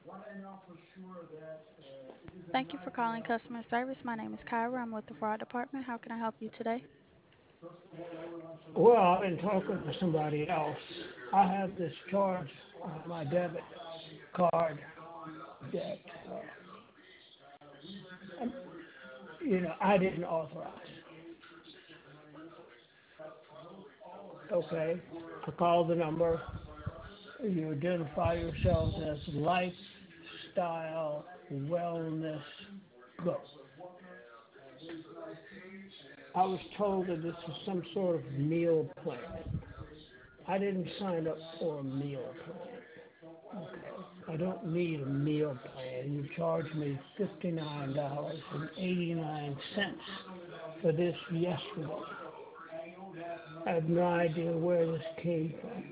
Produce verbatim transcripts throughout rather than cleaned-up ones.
Thank you for calling customer service. My name is Kyra. I'm with the fraud department. How can I help you today? Well, I've been talking to somebody else. I have this charge on my debit card that, uh, um, you know, I didn't authorize. Okay, I called the number. You identify yourselves as Lifestyle Wellness Go. I was told that this was some sort of meal plan. I didn't sign up for a meal plan. Okay. I don't need a meal plan. You charged me fifty-nine dollars and eighty-nine cents for this yesterday. I have no idea where this came from.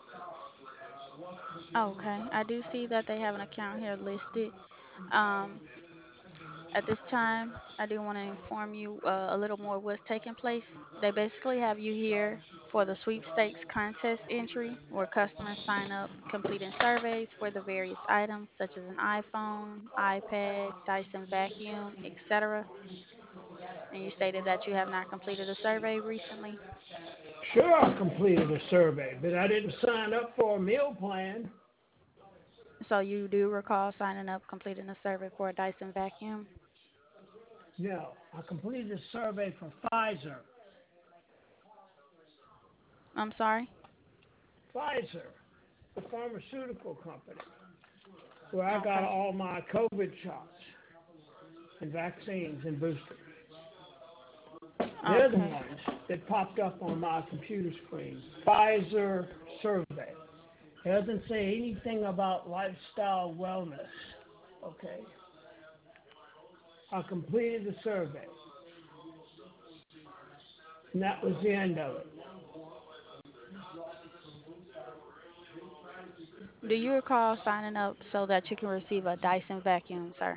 Okay, I do see that they have an account here listed. Um, at this time, I do want to inform you uh, a little more what's taking place. They basically have you here for the sweepstakes contest entry, where customers sign up, completing surveys for the various items such as an iPhone, iPad, Dyson vacuum, et cetera. And you stated that you have not completed a survey recently. Sure, I completed a survey, but I didn't sign up for a meal plan. So you do recall signing up, completing a survey for a Dyson vacuum? No, I completed a survey for Pfizer. I'm sorry? Pfizer, the pharmaceutical company, where I got Okay. all my COVID shots and vaccines and boosters. They're the Okay. ones that popped up on my computer screen. Pfizer survey. It doesn't say anything about lifestyle wellness. Okay. I completed the survey, and that was the end of it. Do you recall signing up so that you can receive a Dyson vacuum, sir?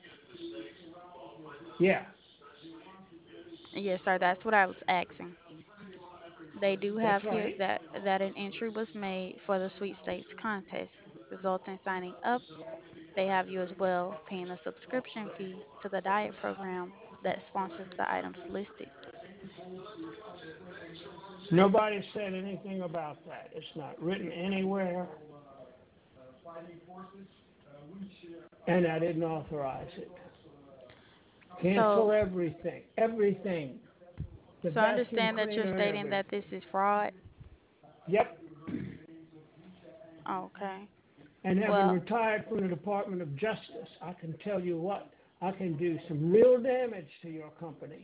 Yeah, Yes, sir. That's what I was asking. They do that's have here right. that that an entry was made for the sweepstakes contest, resulting in signing up. They have you as well paying a subscription fee to the diet program that sponsors the items listed. Nobody said anything about that. It's not written anywhere, and I didn't authorize it. Cancel So, everything. Everything. The so I vacuum understand that you're cleaner and stating everything. that this is fraud. Yep. Okay. And having Well, retired from the Department of Justice, I can tell you what, I can do some real damage to your company.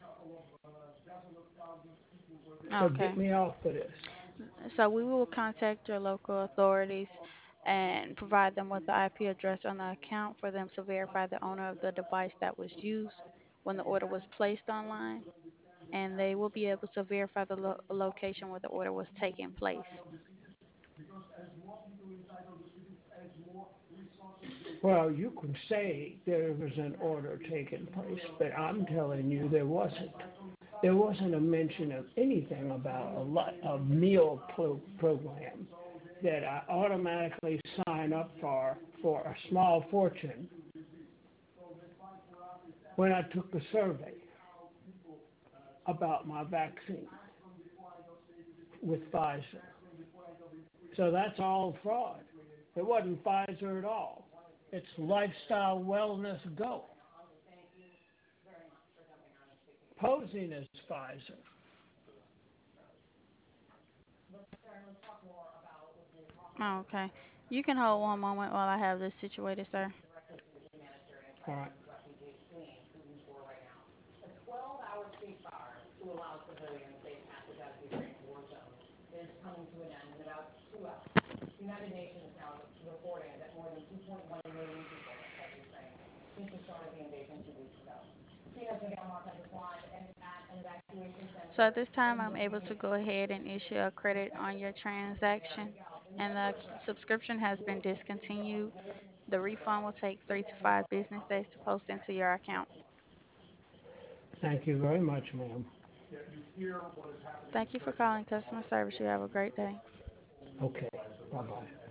So get okay. me off of this. So we will contact your local authorities and provide them with the I P address on the account for them to verify the owner of the device that was used when the order was placed online, and they will be able to verify the lo- location where the order was taking place. Well, you can say there was an order taking place, but I'm telling you there wasn't. There wasn't a mention of anything about a, lot, a meal pro- program that I automatically sign up for for a small fortune when I took the survey about my vaccine with Pfizer. So that's all fraud. It wasn't Pfizer at all. It's Lifestyle Wellness Go, posing as Pfizer. Okay. You can hold one moment while I have this situated, sir. All right. So at this time, I'm able to go ahead and issue a credit on your transaction, and the subscription has been discontinued. The refund will take three to five business days to post into your account. Thank you very much, ma'am. Thank you for calling customer service. You have a great day. Okay. Bye bye.